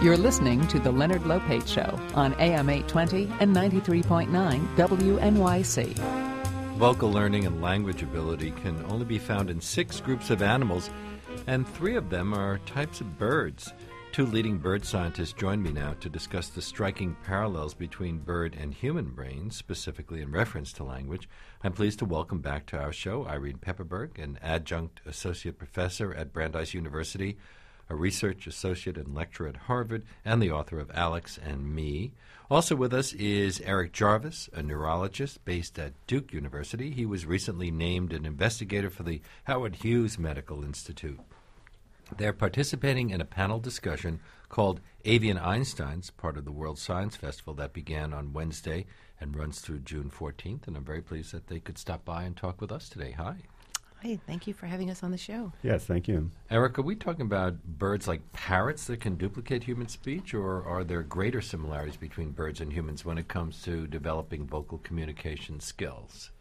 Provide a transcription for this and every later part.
You're listening to The Leonard Lopate Show on AM 820 and 93.9 WNYC. Vocal learning and language ability can only be found in 6 groups of animals, and 3 of them are types of birds. 2 leading bird scientists join me now to discuss the striking parallels between bird and human brains, specifically in reference to language. I'm pleased to welcome back to our show Irene Pepperberg, an adjunct associate professor at Brandeis University, a research associate and lecturer at Harvard, and the author of Alex and Me. Also with us is Eric Jarvis, a neurologist based at Duke University. He was recently named an investigator for the Howard Hughes Medical Institute. They're participating in a panel discussion called Avian Einsteins, part of the World Science Festival that began on Wednesday and runs through June 14th, and I'm very pleased that they could stop by and talk with us today. Hi. Hi, thank you for having us on the show. Yes, thank you. Eric, are we talking about birds like parrots that can duplicate human speech, or are there greater similarities between birds and humans when it comes to developing vocal communication skills?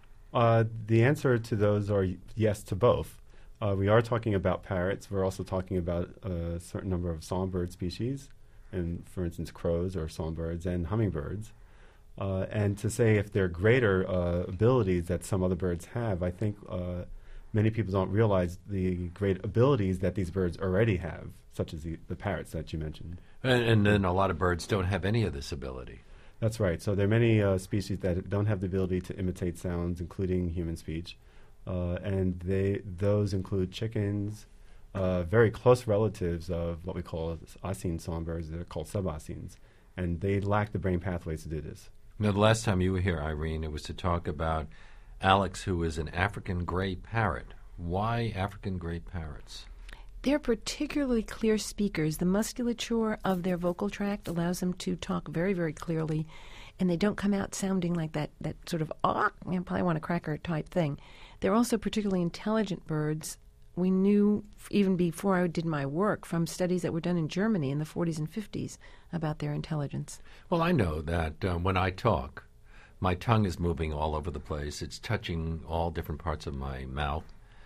The answer to those are yes to both. We are talking about parrots. We're also talking about a certain number of songbird species, and for instance, crows or songbirds and hummingbirds. And to say if there are greater abilities that some other birds have, I think many people don't realize the great abilities that these birds already have, such as the parrots that you mentioned. And then a lot of birds don't have any of this ability. That's right. So there are many species that don't have the ability to imitate sounds, including human speech. And those include chickens, very close relatives of what we call Oscine songbirds. They're called sub-Oscines. And they lack the brain pathways to do this. Now, the last time you were here, Irene, it was to talk about Alex, who is an African gray parrot. Why African gray parrots? They're particularly clear speakers. The musculature of their vocal tract allows them to talk very, very clearly, and they don't come out sounding like that sort of, you probably want a cracker type thing. They're also particularly intelligent birds. We knew, even before I did my work, from studies that were done in Germany in the 40s and 50s about their intelligence. Well, I know that when I talk, my tongue is moving all over the place. It's touching all different parts of my mouth.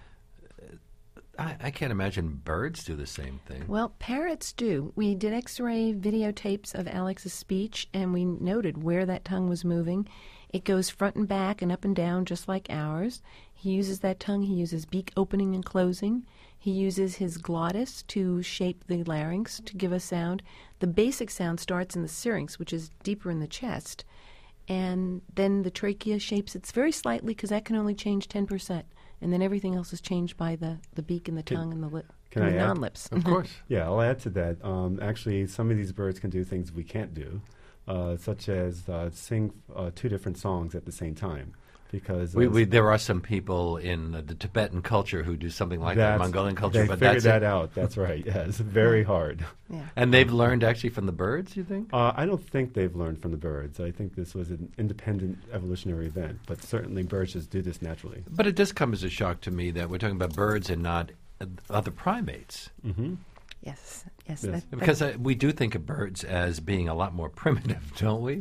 I can't imagine birds do the same thing. Well, parrots do. We did X-ray videotapes of Alex's speech, and we noted where that tongue was moving. It goes front and back and up and down just like ours. He uses that tongue. He uses beak opening and closing. He uses his glottis to shape the larynx to give us sound. The basic sound starts in the syrinx, which is deeper in the chest, and then the trachea shapes it very slightly because that can only change 10%, and then everything else is changed by the beak and the tongue and the lip. Can I add? Non-lips. Of course. Yeah, I'll add to that. Actually, some of these birds can do things we can't do, such as sing 2 different songs at the same time. Because there are some people in the Tibetan culture who do something like that, Mongolian culture. They but figured that's that out. That's right. Yes, very hard. Yeah. And they've learned actually from the birds, you think? I don't think they've learned from the birds. I think this was an independent evolutionary event. But certainly birds just do this naturally. But it does come as a shock to me that we're talking about birds and not other primates. Mm-hmm. Yes. Because we do think of birds as being a lot more primitive, don't we?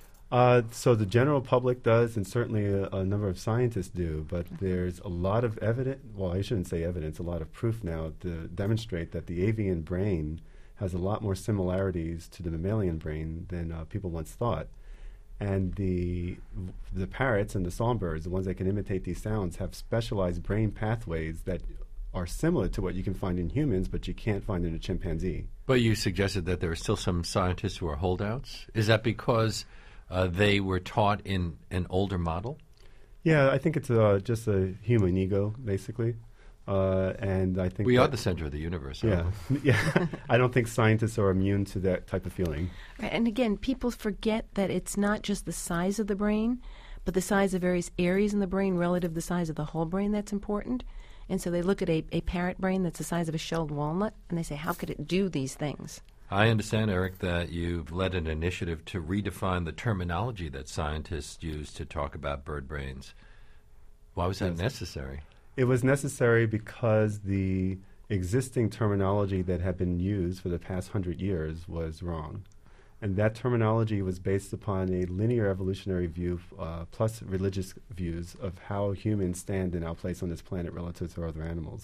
So the general public does, and certainly a number of scientists do, but there's a lot of evidence, well, I shouldn't say evidence, a lot of proof now to demonstrate that the avian brain has a lot more similarities to the mammalian brain than people once thought. And the parrots and the songbirds, the ones that can imitate these sounds, have specialized brain pathways that are similar to what you can find in humans, but you can't find in a chimpanzee. But you suggested that there are still some scientists who are holdouts. Is that because they were taught in an older model? Yeah, I think it's just a human ego, basically. And I think we are the center of the universe. Yeah, yeah. I don't think scientists are immune to that type of feeling. Right, and again, people forget that it's not just the size of the brain, but the size of various areas in the brain relative to the size of the whole brain that's important. And so they look at a parrot brain that's the size of a shelled walnut, and they say, how could it do these things? I understand, Eric, that you've led an initiative to redefine the terminology that scientists use to talk about bird brains. Why was that necessary? It was necessary because the existing terminology that had been used for the past 100 years was wrong. And that terminology was based upon a linear evolutionary view plus religious views of how humans stand in our place on this planet relative to other animals.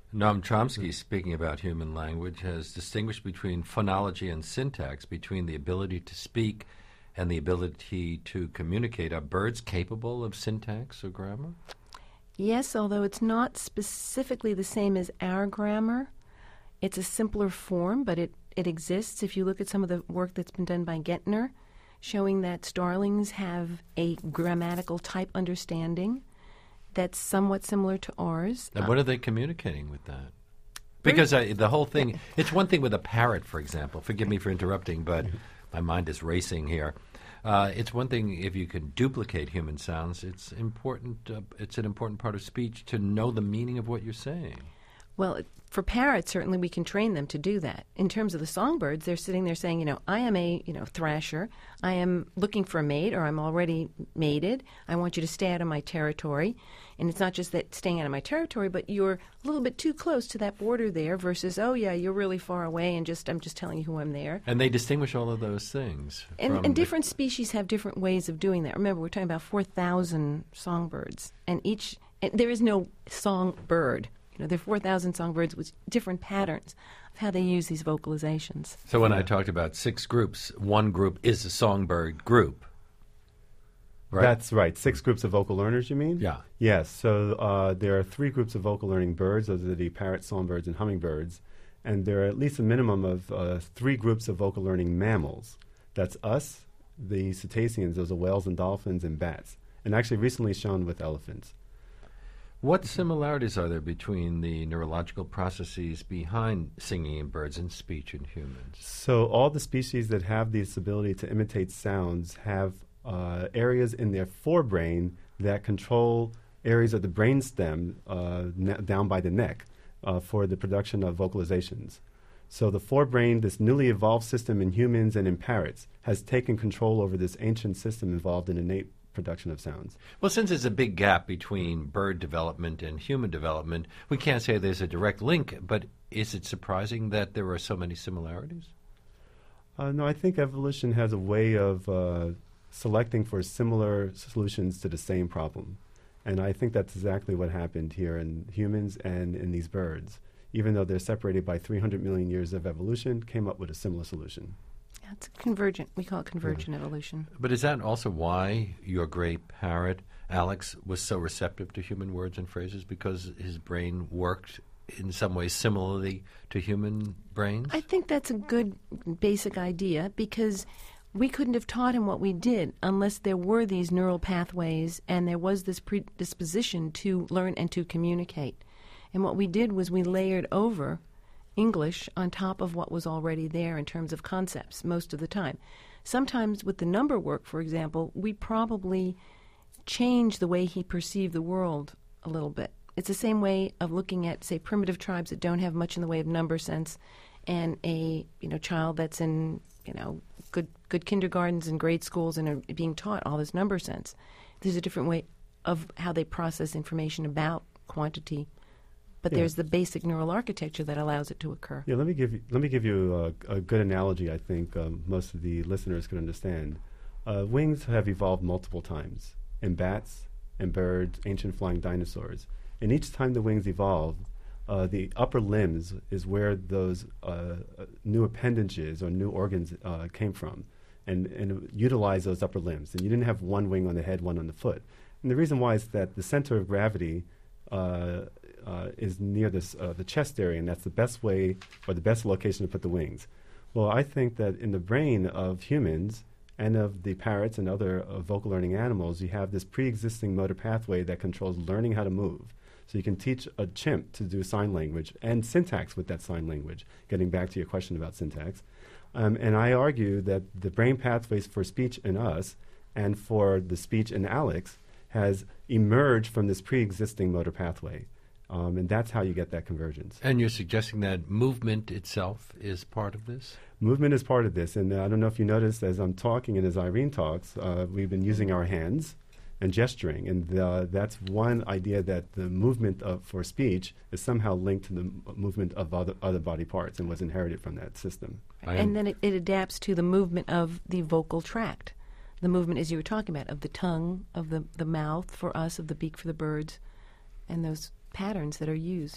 Noam Chomsky, speaking about human language, has distinguished between phonology and syntax, between the ability to speak and the ability to communicate. Are birds capable of syntax or grammar? Yes, although it's not specifically the same as our grammar. It's a simpler form, but it exists. If you look at some of the work that's been done by Gentner, showing that starlings have a grammatical type understanding that's somewhat similar to ours. And what are they communicating with that? Because the whole thing, it's one thing with a parrot, for example. Forgive me for interrupting, but my mind is racing here. It's one thing if you can duplicate human sounds. It's important. It's an important part of speech to know the meaning of what you're saying. Well, for parrots, certainly we can train them to do that. In terms of the songbirds, they're sitting there saying, I am a, thrasher. I am looking for a mate, or I'm already mated. I want you to stay out of my territory. And it's not just that staying out of my territory, but you're a little bit too close to that border there versus, oh, yeah, you're really far away and I'm just telling you who I'm there. And they distinguish all of those things. And different species have different ways of doing that. Remember, we're talking about 4,000 songbirds, and there is no songbird. There are 4,000 songbirds with different patterns of how they use these vocalizations. So when I talked about 6 groups, one group is a songbird group, right? That's right. 6 groups of vocal learners, you mean? Yeah. Yes. So there are 3 groups of vocal learning birds. Those are the parrots, songbirds, and hummingbirds. And there are at least a minimum of 3 groups of vocal learning mammals. That's us, the cetaceans, those are whales and dolphins and bats. And actually recently shown with elephants. What similarities are there between the neurological processes behind singing in birds and speech in humans? So all the species that have this ability to imitate sounds have areas in their forebrain that control areas of the brainstem down by the neck for the production of vocalizations. So the forebrain, this newly evolved system in humans and in parrots, has taken control over this ancient system involved in innate production of sounds. Well, since there's a big gap between bird development and human development, we can't say there's a direct link, but is it surprising that there are so many similarities? No, I think evolution has a way of selecting for similar solutions to the same problem. And I think that's exactly what happened here in humans and in these birds. Even though they're separated by 300 million years of evolution, came up with a similar solution. It's convergent. We call it convergent evolution. But is that also why your great parrot, Alex, was so receptive to human words and phrases? Because his brain worked in some ways similarly to human brains? I think that's a good basic idea because we couldn't have taught him what we did unless there were these neural pathways and there was this predisposition to learn and to communicate. And what we did was we layered over English on top of what was already there in terms of concepts most of the time. Sometimes with the number work, for example, we probably change the way he perceived the world a little bit. It's the same way of looking at, say, primitive tribes that don't have much in the way of number sense and a child that's in good kindergartens and grade schools and are being taught all this number sense. There's a different way of how they process information about quantity. But there's the basic neural architecture that allows it to occur. Yeah, let me give you a good analogy. I think most of the listeners can understand. Wings have evolved multiple times in bats, in birds, ancient flying dinosaurs. And each time the wings evolved, the upper limbs is where those new appendages or new organs came from, and utilize those upper limbs. And you didn't have one wing on the head, one on the foot. And the reason why is that the center of gravity is near the chest area, and that's the best way or the best location to put the wings. Well, I think that in the brain of humans and of the parrots and other vocal learning animals, you have this pre-existing motor pathway that controls learning how to move. So you can teach a chimp to do sign language and syntax with that sign language, getting back to your question about syntax. And I argue that the brain pathways for speech in us and for the speech in Alex has emerged from this pre-existing motor pathway. And that's how you get that convergence. And you're suggesting that movement itself is part of this? Movement is part of this. And I don't know if you noticed as I'm talking and as Irene talks, we've been using our hands and gesturing. And that's one idea that the movement for speech is somehow linked to the movement of other body parts and was inherited from that system. And then it adapts to the movement of the vocal tract. The movement, as you were talking about, of the tongue, of the mouth for us, of the beak for the birds, and those patterns that are used.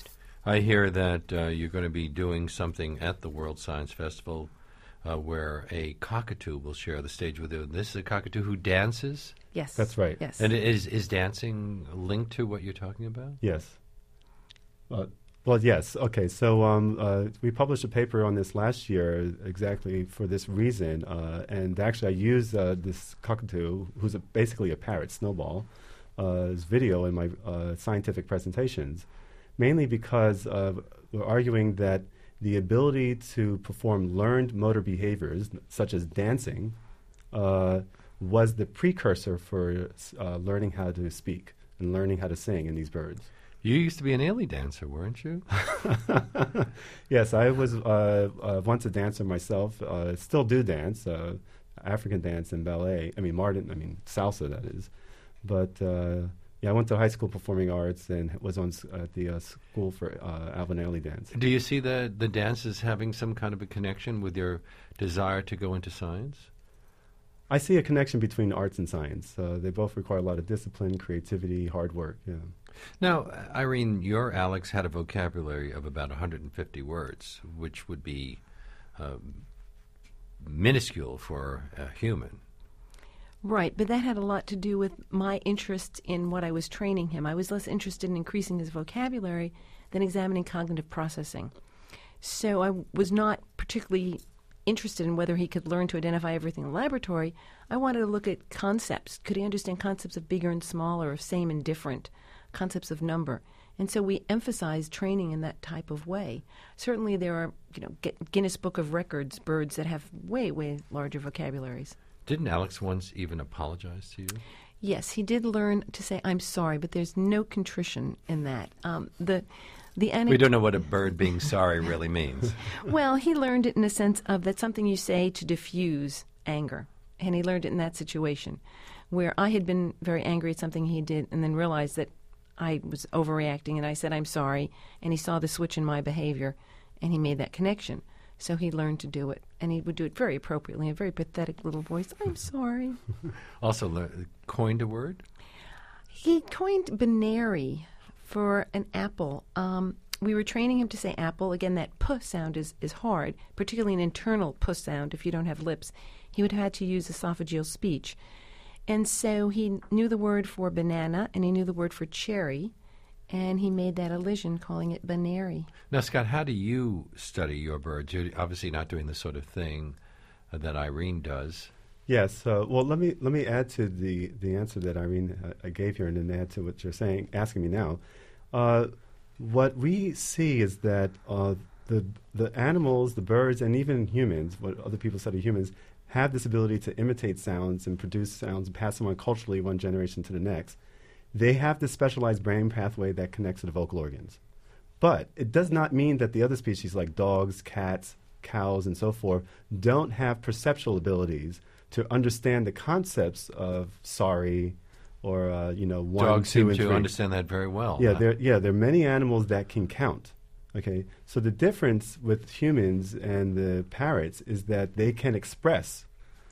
I hear that you're going to be doing something at the World Science Festival where a cockatoo will share the stage with you. This is a cockatoo who dances? Yes. That's right. Yes. And is dancing linked to what you're talking about? Yes. Well, yes. Okay, so we published a paper on this last year exactly for this reason, and actually I used this cockatoo, who's basically a parrot, Snowball, as video in my scientific presentations, mainly because we're arguing that the ability to perform learned motor behaviors, such as dancing, was the precursor for learning how to speak and learning how to sing in these birds. You used to be an alley dancer, weren't you? Yes, I was once a dancer myself. Still do dance, African dance and ballet. Salsa, that is. But I went to high school performing arts and was at the school for Alvin Ailey dance. Do you see the dance as having some kind of a connection with your desire to go into science? I see a connection between arts and science. They both require a lot of discipline, creativity, hard work. Yeah. Now, Irene, your Alex had a vocabulary of about 150 words, which would be minuscule for a human. Right, but that had a lot to do with my interest in what I was training him. I was less interested in increasing his vocabulary than examining cognitive processing. So I was not particularly interested in whether he could learn to identify everything in the laboratory. I wanted to look at concepts. Could he understand concepts of bigger and smaller, of same and different, concepts of number? And so we emphasize training in that type of way. Certainly there are, Guinness Book of Records birds that have way, way larger vocabularies. Didn't Alex once even apologize to you? Yes, he did learn to say, "I'm sorry," but there's no contrition in that. We don't know what a bird being sorry really means. Well, he learned it in a sense of that's something you say to diffuse anger. And he learned it in that situation where I had been very angry at something he did and then realized that I was overreacting and I said, "I'm sorry." And he saw the switch in my behavior and he made that connection. So he learned to do it, and he would do it very appropriately, a very pathetic little voice. "I'm sorry." Also coined a word? He coined binary for an apple. We were training him to say apple. Again, that p sound is hard, particularly an internal p sound if you don't have lips. He would have had to use esophageal speech. And so he knew the word for banana, and he knew the word for cherry, and he made that elision, calling it binary. Now, Scott, how do you study your birds? You're obviously not doing the sort of thing that Irene does. Yes. Well, let me add to the answer that Irene gave here, and then add to what you're asking me now. What we see is that the animals, the birds, and even humans, what other people study humans, have this ability to imitate sounds and produce sounds and pass them on culturally one generation to the next. They have this specialized brain pathway that connects to the vocal organs. But it does not mean that the other species like dogs, cats, cows, and so forth don't have perceptual abilities to understand the concepts of sorry or, 1, Dogs 2, seem and to 3. understand that very well. Yeah, there are many animals that can count. Okay, so the difference with humans and the parrots is that they can express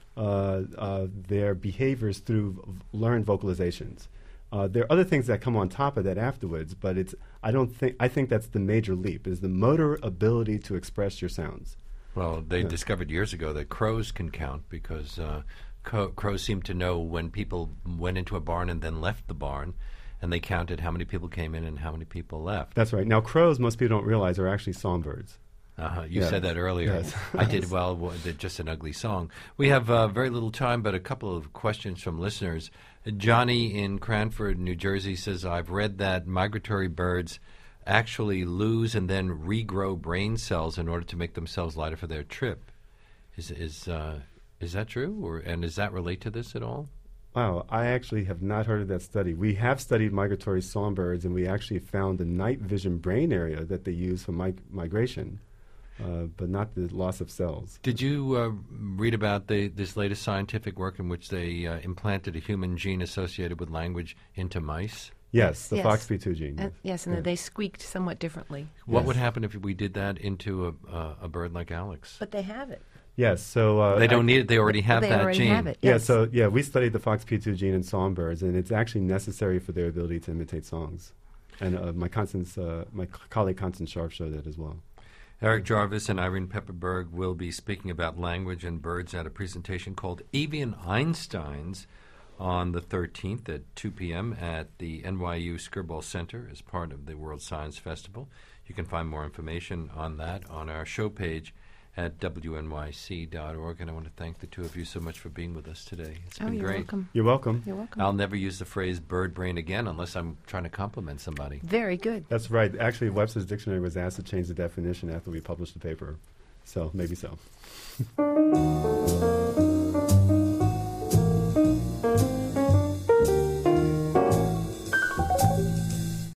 their behaviors through learned vocalizations. There are other things that come on top of that afterwards, but I think that's the major leap, is the motor ability to express your sounds. Well, they discovered years ago that crows can count because crows seem to know when people went into a barn and then left the barn, and they counted how many people came in and how many people left. That's right. Now, crows, most people don't realize, are actually songbirds. You said that earlier. Yes. I did. Well, they're just an ugly song. We have very little time, but a couple of questions from listeners. Johnny in Cranford, New Jersey says, "I've read that migratory birds actually lose and then regrow brain cells in order to make themselves lighter for their trip." Is that true, and does that relate to this at all? Wow, I actually have not heard of that study. We have studied migratory songbirds, and we actually found the night vision brain area that they use for migration. But not the loss of cells. Did you read about this latest scientific work in which they implanted a human gene associated with language into mice? Yes, the Yes. FOXP2 gene. Yes, and they squeaked somewhat differently. What Yes. would happen if we did that into a bird like Alex? But they have it. Yes, so... They don't need it. They already have they that already gene. have it. Yes. We studied the FOXP2 gene in songbirds, and it's actually necessary for their ability to imitate songs. And my colleague Constance Sharp showed it as well. Eric Jarvis and Irene Pepperberg will be speaking about language and birds at a presentation called Avian Einsteins on the 13th at 2 p.m. at the NYU Skirball Center as part of the World Science Festival. You can find more information on that on our show page at wnyc.org. And I want to thank the two of you so much for being with us today. It's been you're great. Welcome. You're welcome. You're welcome. I'll never use the phrase bird brain again unless I'm trying to compliment somebody. Very good. That's right. Actually, Webster's Dictionary was asked to change the definition after we published the paper. So maybe so.